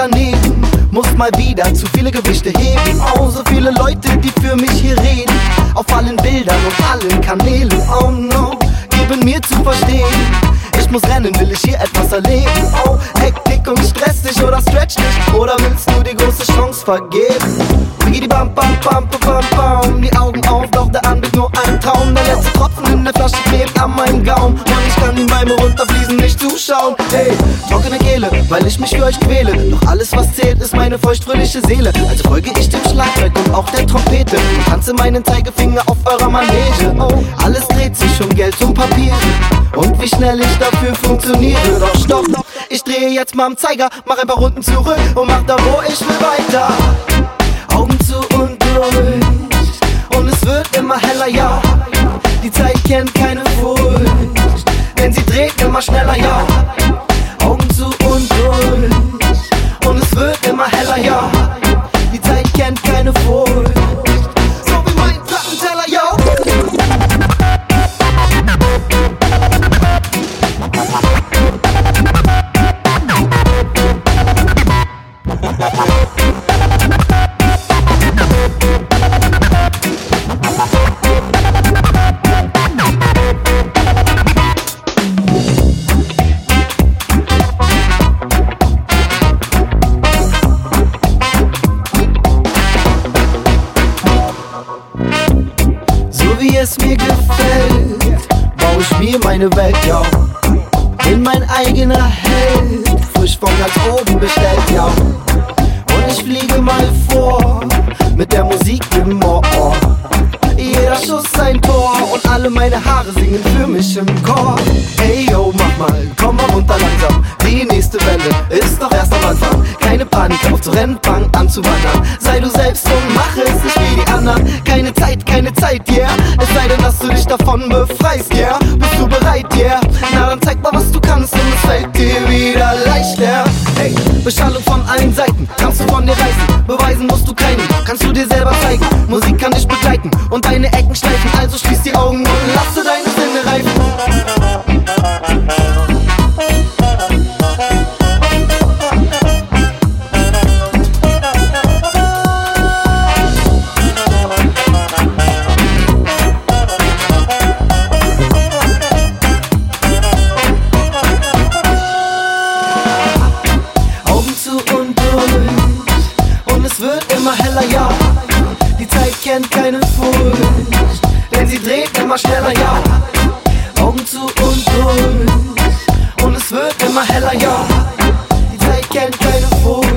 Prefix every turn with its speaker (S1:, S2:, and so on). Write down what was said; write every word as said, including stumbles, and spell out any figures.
S1: daneben, muss mal wieder zu viele Gewichte heben. Oh, so viele Leute, die für mich hier reden, auf allen Bildern und allen Kanälen. Oh no, geben mir zu verstehen, ich muss rennen, will ich hier etwas erleben. Oh, Hektik und stress dich oder stretch dich, oder willst du die große Chance vergeben? Biggie bam bam bam bam bam, die Augen auf, doch der Anblick nur ein Traum. Der letzte Tropfen in der Flasche klebt an meinem Gaumen und ich kann die Beine runterfließen, nicht zuschauen. Hey, trockene Kehle, weil ich mich für euch quäle, doch alles was zählt ist meine feuchtfröhliche Seele. Also folge ich dem Schlagzeug und auch der Trompete und tanze meinen Zeigefinger auf eurer Manege. Oh, alles dreht sich um Geld und Papier und wie schnell ich dafür funktioniere. Doch stopp, ich drehe jetzt mal am Zeiger, mach ein paar Runden zurück und mach da wo ich will weiter. Augen zu und durch und es wird immer heller, ja. Die Zeit kennt keine Furcht, denn sie dreht immer schneller, ja. Augen zu und durch und es wird immer heller, ja. Die Zeit kennt keine Furcht, so wie mein Plattenteller, ja. Wie es mir gefällt, bau ich mir meine Welt, ja. Bin mein eigener Held, frisch von ganz oben bestellt, ja. Und ich fliege mal vor, mit der Musik im Ohr. Jeder Schuss ein Tor und alle meine Haare singen für mich im Chor. Hey yo, mach mal, komm mal runter langsam. Die nächste Welle ist doch erst am Anfang. Keine Panik, auf zur Rennbank anzuwandern. Sei du selbst und mach es nicht wie die anderen. Keine Zeit, keine Zeit, yeah. Es sei denn, dass du dich davon befreist, yeah. Bist du bereit, yeah? Na dann zeig mal, was du kannst und es fällt dir wieder leichter. Hey, Beschallung von allen Seiten, kannst du von dir reißen. Beweisen musst du keinen, kannst du dir selber zeigen. Musik kann dich begleiten und deine Ecken schleifen. Also schließ die Augen und lasse deine Sinne reifen. Immer heller, ja. Die Zeit kennt keine Furcht, denn sie dreht immer schneller, ja. Augen zu und durch und es wird immer heller, ja. Die Zeit kennt keine Furcht.